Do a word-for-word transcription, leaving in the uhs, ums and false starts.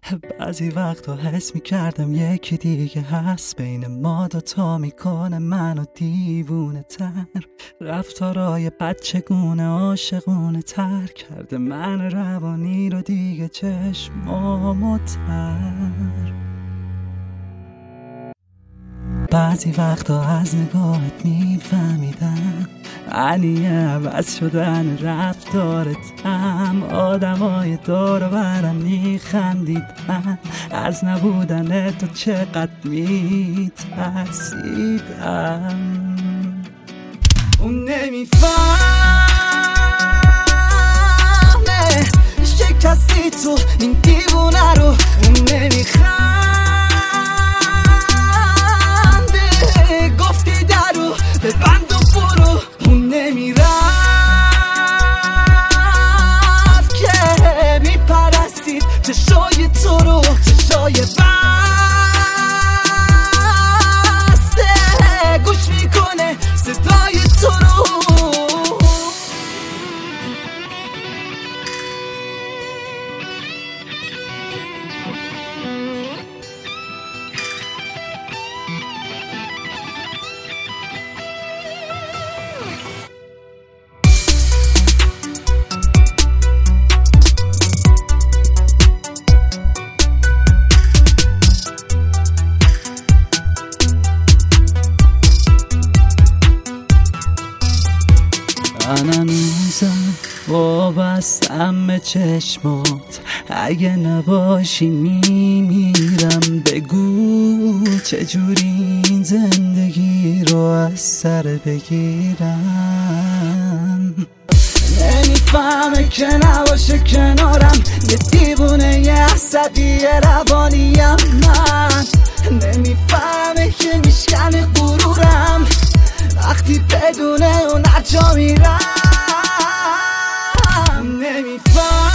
بعضی وقتا حس میکردم یکی دیگه هست بین ما دوتا، میکنه منو دیوونه تر. رفتارای بچگونه عاشقونه تر کرده من روانی رو دیگه چشمامو تر. بعضی وقتا از نگاهت میفهمیدم معنی عوض شدن رفتارتم. آدمای دور و برم میخندیدن از نبودن تو چقدر میترسیدم. اون نمیفهمه شکستی تو این دیوونه رو. اون نمیخنده گفتی درو به بند و برو. اون نمیرفت که میپرستید چشای تو رو، چشای بسته گوش میکنه صدای تو رو. من هنوزم وابستم به چشمات، اگه نباشی میمیرم. بگو چجوری این زندگی رو از سر بگیرم. نمیفهمه که نباشه کنارم یه دیوونه یه عصبی روانیم. من نمیفهمه که میشکنه غرورم وقتی بدونه اون هر جا میرم. نمیفهم